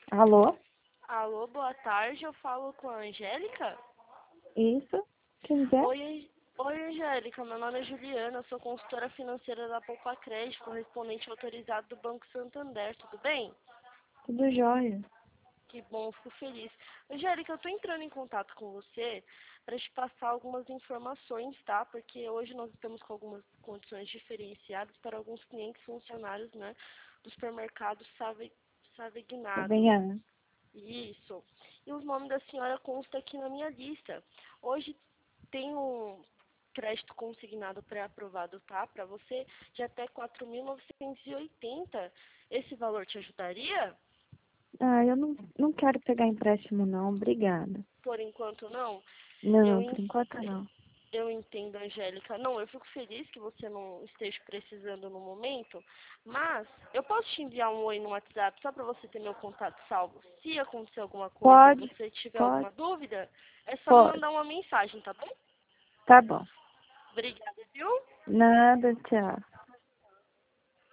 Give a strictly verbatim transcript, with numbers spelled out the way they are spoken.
Alô? Alô, boa tarde, eu falo com a Angélica? Isso? Quem é? Oi, oi Angélica, meu nome é Juliana, eu sou consultora financeira da Poupa Crédito, correspondente autorizado do Banco Santander, tudo bem? Tudo jóia. Que bom, fico feliz. Angélica, eu estou entrando em contato com você para te passar algumas informações, tá? Porque hoje nós estamos com algumas condições diferenciadas para alguns clientes funcionários, né, do supermercado Save, Savegnado. Venha. Isso. E o nome da senhora consta aqui na minha lista. Hoje tem um crédito consignado pré-aprovado, tá? Para você de até quatro mil novecentos e oitenta. Esse valor te ajudaria? Ah, eu não, não quero pegar empréstimo não, obrigada. Por enquanto não. Eu, Não, por en- enquanto não. eu entendo, Angélica. Não, eu fico feliz que você não esteja precisando no momento, mas eu posso te enviar um oi no WhatsApp só para você ter meu contato salvo. Se acontecer alguma coisa e Pode, você tiver pode, alguma dúvida, é só me pode. mandar uma mensagem, tá bom? Tá bom. Obrigada, viu? Nada, tchau.